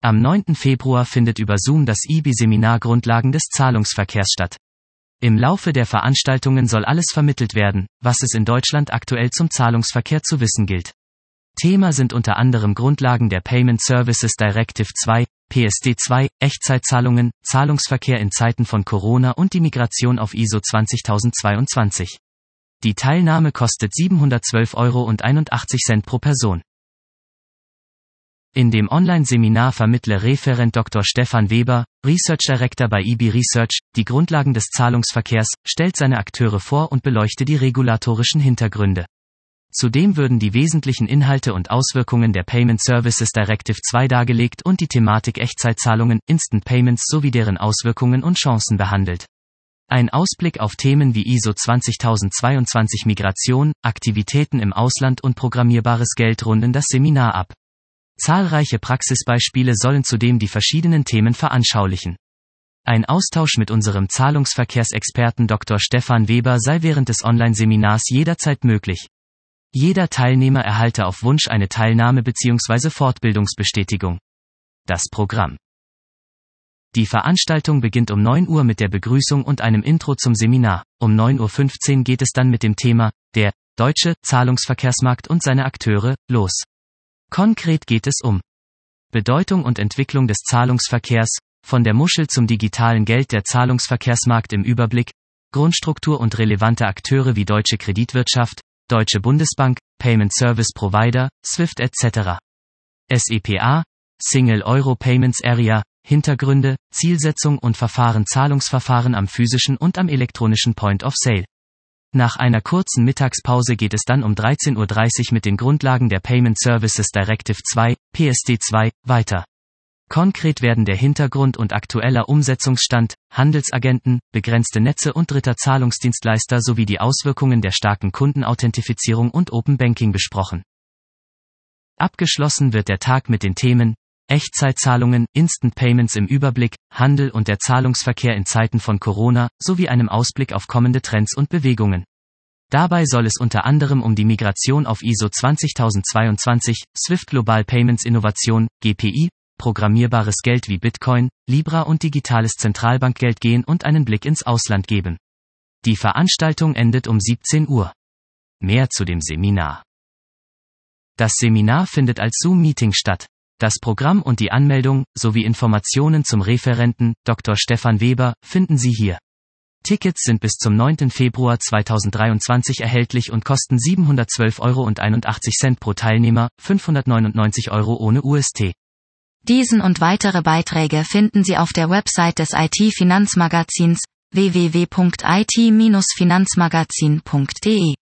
Am 9. Februar findet über Zoom das IBI-Seminar Grundlagen des Zahlungsverkehrs statt. Im Laufe der Veranstaltungen soll alles vermittelt werden, was es in Deutschland aktuell zum Zahlungsverkehr zu wissen gilt. Thema sind unter anderem Grundlagen der Payment Services Directive 2, PSD2, Echtzeitzahlungen, Zahlungsverkehr in Zeiten von Corona und die Migration auf ISO 20022. Die Teilnahme kostet 712,81 € pro Person. In dem Online-Seminar vermittle Referent Dr. Stefan Weber, Research Director bei IBI Research, die Grundlagen des Zahlungsverkehrs, stellt seine Akteure vor und beleuchte die regulatorischen Hintergründe. Zudem würden die wesentlichen Inhalte und Auswirkungen der Payment Services Directive 2 dargelegt und die Thematik Echtzeitzahlungen, Instant Payments sowie deren Auswirkungen und Chancen behandelt. Ein Ausblick auf Themen wie ISO 20022 Migration, Aktivitäten im Ausland und programmierbares Geld runden das Seminar ab. Zahlreiche Praxisbeispiele sollen zudem die verschiedenen Themen veranschaulichen. Ein Austausch mit unserem Zahlungsverkehrsexperten Dr. Stefan Weber sei während des Online-Seminars jederzeit möglich. Jeder Teilnehmer erhalte auf Wunsch eine Teilnahme bzw. Fortbildungsbestätigung. Das Programm. Die Veranstaltung beginnt um 9 Uhr mit der Begrüßung und einem Intro zum Seminar. Um 9:15 Uhr geht es dann mit dem Thema, der deutsche Zahlungsverkehrsmarkt und seine Akteure, los. Konkret geht es um Bedeutung und Entwicklung des Zahlungsverkehrs, von der Muschel zum digitalen Geld, der Zahlungsverkehrsmarkt im Überblick, Grundstruktur und relevante Akteure wie Deutsche Kreditwirtschaft, Deutsche Bundesbank, Payment Service Provider, SWIFT etc. SEPA, Single Euro Payments Area, Hintergründe, Zielsetzung und Verfahren, Zahlungsverfahren am physischen und am elektronischen Point of Sale. Nach einer kurzen Mittagspause geht es dann um 13:30 Uhr mit den Grundlagen der Payment Services Directive 2, PSD2, weiter. Konkret werden der Hintergrund und aktueller Umsetzungsstand, Handelsagenten, begrenzte Netze und dritter Zahlungsdienstleister sowie die Auswirkungen der starken Kundenauthentifizierung und Open Banking besprochen. Abgeschlossen wird der Tag mit den Themen Echtzeitzahlungen, Instant Payments im Überblick, Handel und der Zahlungsverkehr in Zeiten von Corona, sowie einem Ausblick auf kommende Trends und Bewegungen. Dabei soll es unter anderem um die Migration auf ISO 20022, SWIFT Global Payments Innovation, GPI, programmierbares Geld wie Bitcoin, Libra und digitales Zentralbankgeld gehen und einen Blick ins Ausland geben. Die Veranstaltung endet um 17 Uhr. Mehr zu dem Seminar. Das Seminar findet als Zoom-Meeting statt. Das Programm und die Anmeldung, sowie Informationen zum Referenten, Dr. Stefan Weber, finden Sie hier. Tickets sind bis zum 9. Februar 2023 erhältlich und kosten 712,81 € pro Teilnehmer, 599 € ohne UST. Diesen und weitere Beiträge finden Sie auf der Website des IT-Finanzmagazins www.it-finanzmagazin.de.